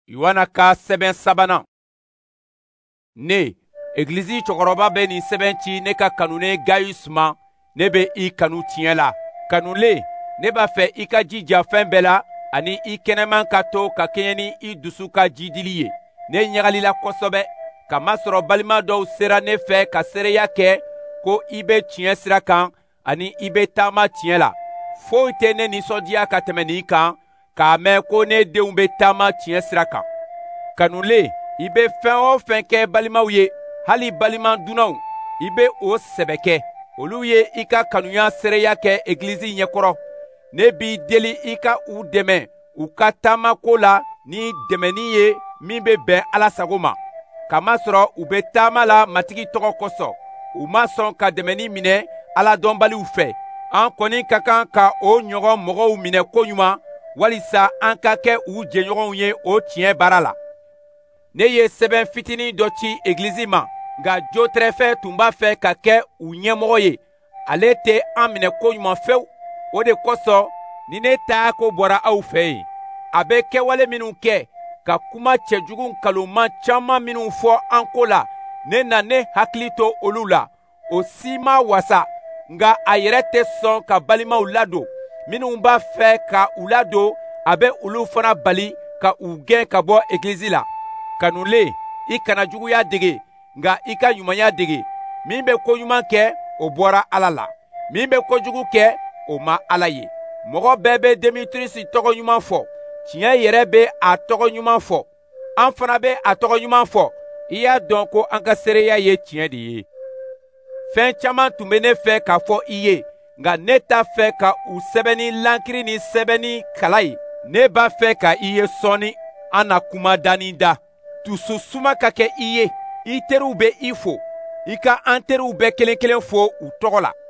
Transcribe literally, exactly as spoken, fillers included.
Yohana ka sɛbɛn sabanan. Ne Eglisi cɛkɔrɔba bɛ nin sɛbɛn ci ne ka kanunen Gayus ma, ne bɛ i kanu tiɲɛ la. Kanulen, ne b'a fɛ i ka jija fɛn bɛɛ la ani i kɛnɛman ka to ka kɛɲɛ ni i dusu ka jidili ye. Ne ɲagalila kosɛbɛ, kamasɔrɔ balima dɔw sera ne fɛ ka seereya kɛ ko i bɛ tiɲɛ sira kan ani i bɛ taama tiɲɛ la. Foyi tɛ ne nisɔndiya ka tɛmɛ nin kan, k'a mɛn ko ne denw bɛ taama tiɲɛ sira kan. Kanulen, i bɛ fɛn o fɛn kɛ balimaw ye, hali balima dunanw, i bɛ o sɛbɛ kɛ. Olu ye i ka kanuya seereya kɛ Eglisi ɲɛkɔrɔ. Ne b'i deli i ka u dɛmɛ u ka taamako la ni dɛmɛni ye min bɛ bɛn Ala sago ma. Kamasɔrɔ u bɛ taama la Matigi tɔgɔ kosɔn. U ma sɔn ka dɛmɛni minɛ Ala dɔnbaliw fɛ. An kɔni ka kan ka o ɲɔgɔn mɔgɔw minɛ koɲuman, walisa an ka kɛ u jɛɲɔgɔnw ye o tiɲɛ baara la. Ne ye sɛbɛn fitinin dɔ ci Eglisi ma, nka Jotrɛfɛ tun b'a fɛ ka kɛ u ɲɛmɔgɔ ye. Ale tɛ an minɛ koɲuman fewu. O de kosɔn, ni ne taako bɔra aw fɛ yen, a bɛ kɛwale minnu kɛ, ka kuma cɛjugu nkalonman caman minnu fɔ an ko la, ne na ne hakili to olu la. O si ma wasa, nka a yɛrɛ tɛ sɔn ka balimaw ladon. Minnu b'a fɛ ka u ladon, a bɛ olu fana bali ka u gɛn ka bɔ Eglisi la. Kanulen, i kana juguya dege, nka i ka ɲumanya dege. Min bɛ koɲuman kɛ, o bɔra Ala la. Min bɛ kojugu kɛ, o ma Ala ye. Mɔgɔ bɛɛ bɛ Demetirisi tɔgɔ ɲuman fɔ. Tiɲɛ yɛrɛ bɛ a tɔgɔ ɲuman fɔ. An fana bɛ a tɔgɔ ɲuman fɔ. I y'a dɔn ko an ka seereya ye tiɲɛ de ye. Fɛn caman tun bɛ ne fɛ k'a fɔ i ye, nka ne t'a fɛ ka u sɛbɛnni lankiri ni sɛbɛnni kala ye. Ne b'a fɛ ka i ye sɔɔni, an na kuma dani da. Dusu suma ka kɛ i ye. I teriw bɛ i fo. I ka an teriw bɛɛ kelen kelen fo u tɔgɔ la.